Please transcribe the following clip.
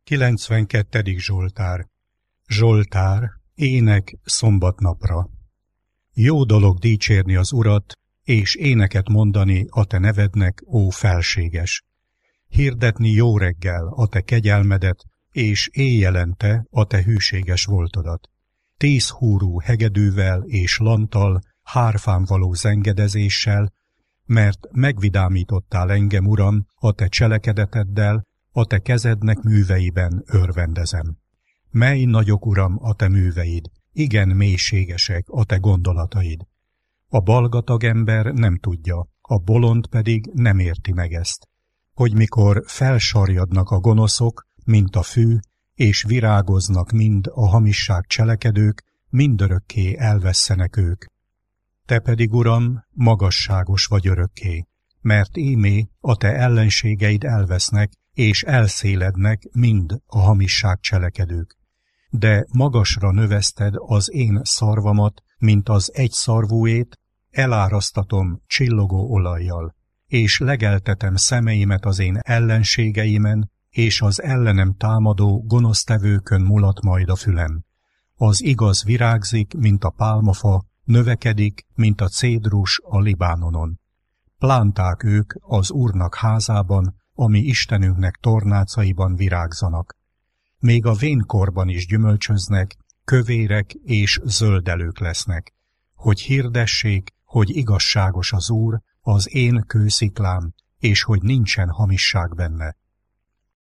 92. Zsoltár. Zsoltár, ének szombatnapra. Jó dolog dicsérni az Urat, és éneket mondani a te nevednek, ó felséges. Hirdetni jó reggel a te kegyelmedet, és éjjelente a te hűséges voltodat. 10 húrú hegedűvel és lanttal, hárfán való zengedezéssel, mert megvidámítottál engem, Uram, a te cselekedeteddel, a te kezednek műveiben örvendezem. Mely nagyok, Uram, a te műveid, igen mélységesek a te gondolataid. A balgatag ember nem tudja, a bolond pedig nem érti meg ezt, hogy mikor felsarjadnak a gonoszok, mint a fű, és virágoznak mind a hamisság cselekedők, mindörökké elvesszenek ők. Te pedig, Uram, magasságos vagy örökké, mert ímé a te ellenségeid elvesznek, és elszélednek mind a hamisság cselekedők. De magasra növeszted az én szarvamat, mint az egyszarvúét, elárasztatom csillogó olajjal, és legeltetem szemeimet az én ellenségeimen, és az ellenem támadó gonosztevőkön mulat majd a fülem. Az igaz virágzik, mint a pálmafa, növekedik, mint a cédrus a Libánonon. Plánták ők az Úrnak házában, ami Istenünknek tornácaiban virágzanak. Még a vénkorban is gyümölcsöznek, kövérek és zöldelők lesznek, hogy hirdessék, hogy igazságos az Úr, az én kősziklám, és hogy nincsen hamisság benne.